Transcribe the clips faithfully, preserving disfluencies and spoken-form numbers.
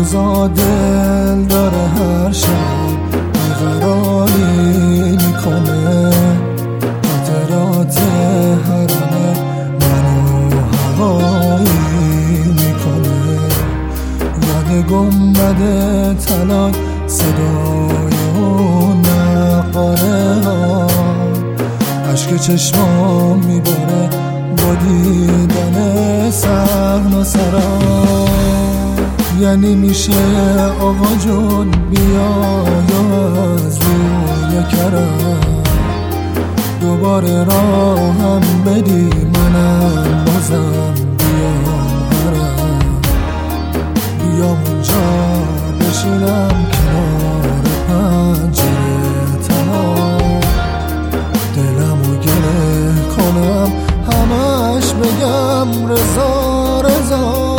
روزا دل داره هر شب بیقراری میکنه، خاطرات حرم منو هوایی میکنه. یاد گنبد طلا، صدای اون نقاره ها، عشق چشمام میباره با دیدن صحن و سرا. یعنی میشه آقا جون بیا یا از روی کرم دوباره راهم بدی، منم بازم بیام حرم، بیام اونجا بشینم کنار پنجره تنها، دلمو گره کنم همش بگم رضا رضا.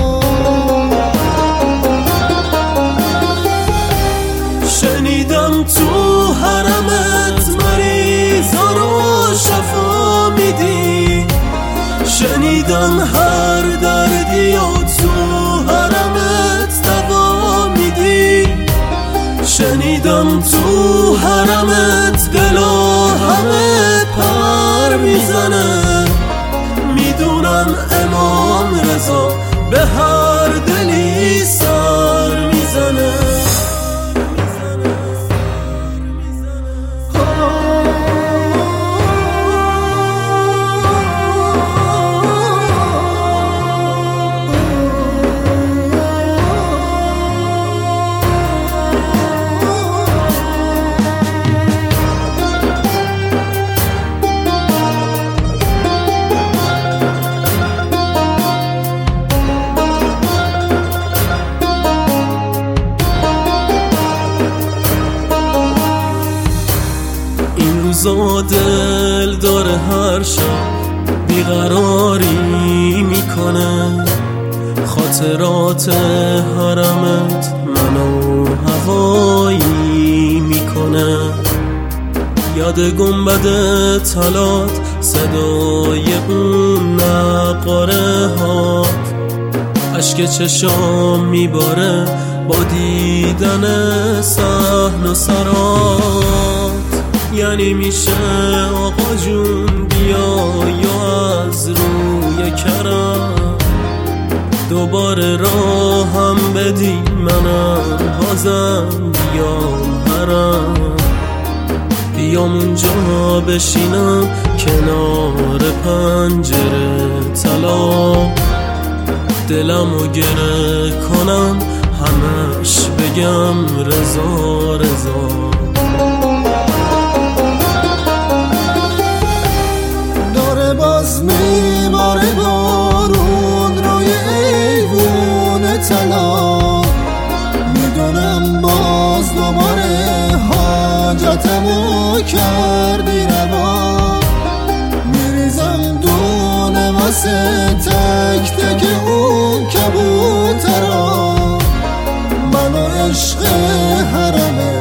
شنیدم تو حرمت مریضا رو شفا میدی، شنیدم هر دردی و تو حرمت دوا میدی، شنیدم تو حرمت دلا همه پر میزنه. میدونم امام رضا به هر دلی سر میزنه. روزا دل داره هر شب بیقراری میکنه، خاطرات حرمت منو هوایی میکنه. یاد گنبد طلات، صدای اون نقاره هات، عشق چشام میباره با دیدن صحن و سرات. یعنی میشه آقا جون بیا یا از روی کرم دوباره راهم بدی، منم بازم بیام حرم، بیام اونجا بشینم کنار پنجره طلا، دلمو گره کنم همش بگم رضا رضا. باز میباره بارون روی ایوون طلا، میدونم باز دوباره حاجتمو کردی روا. میریزم دونه واسه تک تک اون کبوترا، منو عشق حرمه